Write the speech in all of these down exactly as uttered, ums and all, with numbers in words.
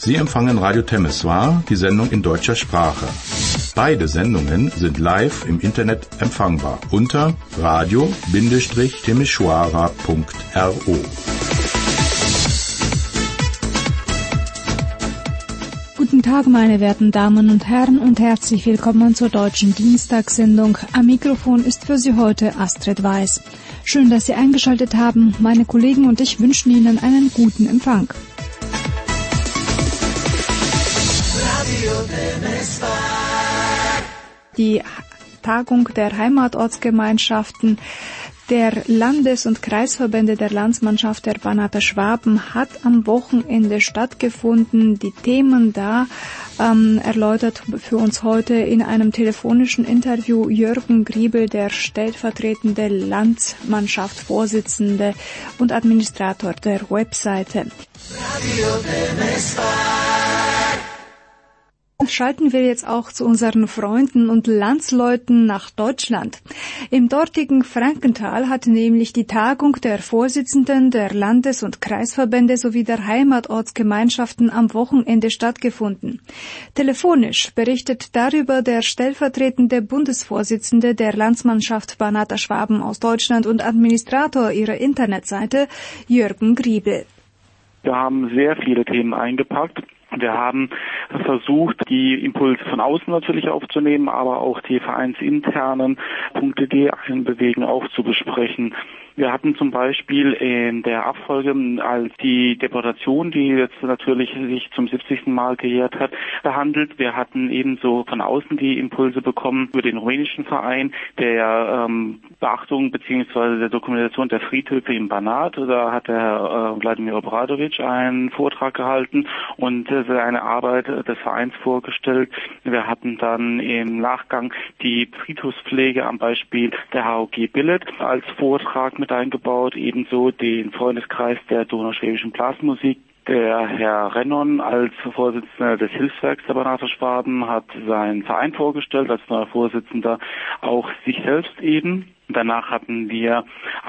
Sie empfangen Radio Temeswar, die Sendung in deutscher Sprache. Beide Sendungen sind live im Internet empfangbar unter radio Bindestrich temeswara Punkt ro. Guten Tag, meine werten Damen und Herren, und herzlich willkommen zur deutschen Dienstagssendung. Am Mikrofon ist für Sie heute Astrid Weiß. Schön, dass Sie eingeschaltet haben. Meine Kollegen und ich wünschen Ihnen einen guten Empfang. Die Tagung der Heimatortsgemeinschaften der Landes- und Kreisverbände der Landsmannschaft der Banat Schwaben hat am Wochenende stattgefunden. Die Themen da ähm, erläutert für uns heute in einem telefonischen Interview Jürgen Griebel, der stellvertretende Landsmannschaftsvorsitzende und Administrator der Webseite. Schalten wir jetzt auch zu unseren Freunden und Landsleuten nach Deutschland. Im dortigen Frankenthal hat nämlich die Tagung der Vorsitzenden der Landes- und Kreisverbände sowie der Heimatortsgemeinschaften am Wochenende stattgefunden. Telefonisch berichtet darüber der stellvertretende Bundesvorsitzende der Landsmannschaft Banat Schwaben aus Deutschland und Administrator ihrer Internetseite, Jürgen Griebel. Wir haben sehr viele Themen eingepackt. Wir haben versucht, die Impulse von außen natürlich aufzunehmen, aber auch die vereinsinternen Punkte, die einen bewegen, auch zu besprechen. Wir hatten zum Beispiel in der Abfolge als die Deportation, die jetzt natürlich sich zum siebzigsten Mal gejährt hat, behandelt. Wir hatten ebenso von außen die Impulse bekommen über den rumänischen Verein der ähm, Beachtung bzw. der Dokumentation der Friedhöfe im Banat. Da hat der äh, Wladimir Obradovic einen Vortrag gehalten und äh, seine Arbeit des Vereins vorgestellt. Wir hatten dann im Nachgang die Friedhofspflege am Beispiel der H O G Billet als Vortrag mit eingebaut, ebenso den Freundeskreis der Donauschwäbischen Blasmusik. Der Herr Rennon als Vorsitzender des Hilfswerks der Banat Schwaben hat seinen Verein vorgestellt, als neuer Vorsitzender auch sich selbst eben. Danach hatten wir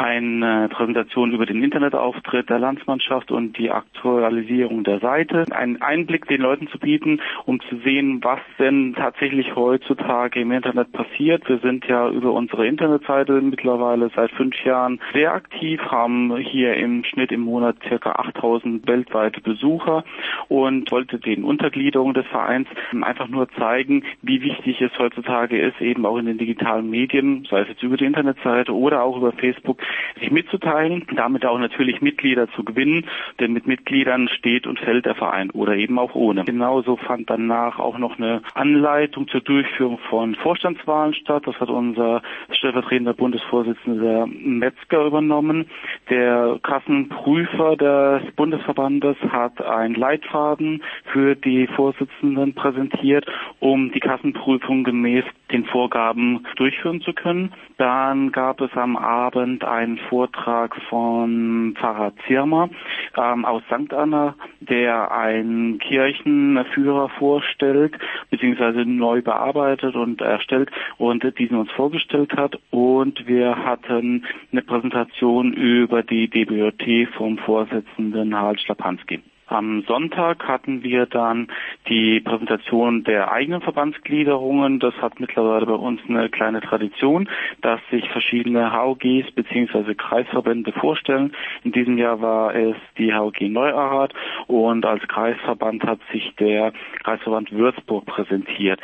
eine Präsentation über den Internetauftritt der Landsmannschaft und die Aktualisierung der Seite. Einen Einblick den Leuten zu bieten, um zu sehen, was denn tatsächlich heutzutage im Internet passiert. Wir sind ja über unsere Internetseite mittlerweile seit fünf Jahren sehr aktiv, haben hier im Schnitt im Monat ca. achttausend weltweite Besucher und wollte den Untergliederungen des Vereins einfach nur zeigen, wie wichtig es heutzutage ist, eben auch in den digitalen Medien, sei es jetzt über die Internet Seite oder auch über Facebook, sich mitzuteilen, damit auch natürlich Mitglieder zu gewinnen, denn mit Mitgliedern steht und fällt der Verein oder eben auch ohne. Genauso fand danach auch noch eine Anleitung zur Durchführung von Vorstandswahlen statt. Das hat unser stellvertretender Bundesvorsitzender Metzger übernommen. Der Kassenprüfer des Bundesverbandes hat einen Leitfaden für die Vorsitzenden präsentiert, um die Kassenprüfung gemäß den Vorgaben durchführen zu können. Dann gab es am Abend einen Vortrag von Pfarrer Zirmer ähm, aus Sankt Anna, der einen Kirchenführer vorstellt, beziehungsweise neu bearbeitet und erstellt und diesen uns vorgestellt hat. Und wir hatten eine Präsentation über die D B J T vom Vorsitzenden Harald Schlapanski. Am Sonntag hatten wir dann die Präsentation der eigenen Verbandsgliederungen. Das hat mittlerweile bei uns eine kleine Tradition, dass sich verschiedene H O Gs bzw. Kreisverbände vorstellen. In diesem Jahr war es die H O G Neuarat und als Kreisverband hat sich der Kreisverband Würzburg präsentiert.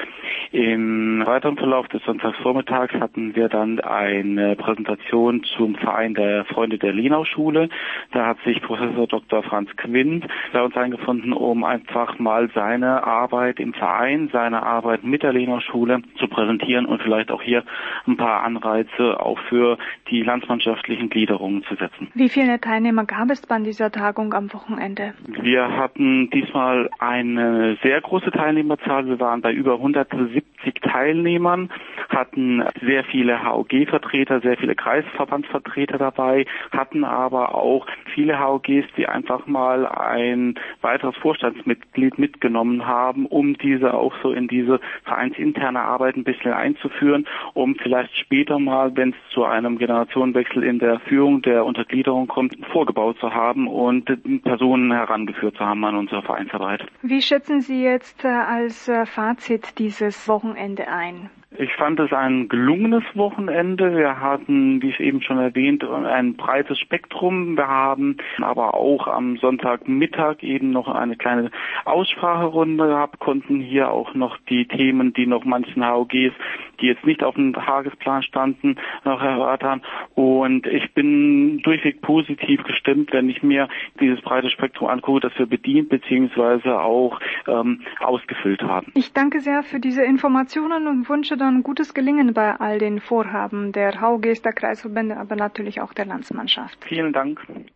Im weiteren Verlauf des Sonntagsvormittags hatten wir dann eine Präsentation zum Verein der Freunde der Lenau-Schule. Da hat sich Professor Doktor Franz Quint bei uns eingefunden, um einfach mal seine Arbeit im Verein, seine Arbeit mit der Lenau-Schule zu präsentieren und vielleicht auch hier ein paar Anreize auch für die landsmannschaftlichen Gliederungen zu setzen. Wie viele Teilnehmer gab es bei dieser Tagung am Wochenende? Wir hatten diesmal eine sehr große Teilnehmerzahl. Wir waren bei über hundertsiebzig Teilnehmern, hatten sehr viele H O G-Vertreter, sehr viele Kreisverbandsvertreter dabei, hatten aber auch viele H O Gs, die einfach mal ein ein weiteres Vorstandsmitglied mitgenommen haben, um diese auch so in diese vereinsinterne Arbeit ein bisschen einzuführen, um vielleicht später mal, wenn es zu einem Generationenwechsel in der Führung der Untergliederung kommt, vorgebaut zu haben und Personen herangeführt zu haben an unsere Vereinsarbeit. Wie schätzen Sie jetzt äh, als äh, Fazit dieses Wochenende ein? Ich fand es ein gelungenes Wochenende. Wir hatten, wie ich eben schon erwähnt, ein breites Spektrum. Wir haben aber auch am Sonntagmittag eben noch eine kleine Ausspracherunde gehabt, konnten hier auch noch die Themen, die noch manchen H O Gs, die jetzt nicht auf dem Tagesplan standen, noch erörtern. Und ich bin durchweg positiv gestimmt, wenn ich mir dieses breite Spektrum angucke, das wir bedient bzw. auch ähm, ausgefüllt haben. Ich danke sehr für diese Informationen und wünsche dann gutes Gelingen bei all den Vorhaben der H O Gs, der Kreisverbände, aber natürlich auch der Landsmannschaft. Vielen Dank.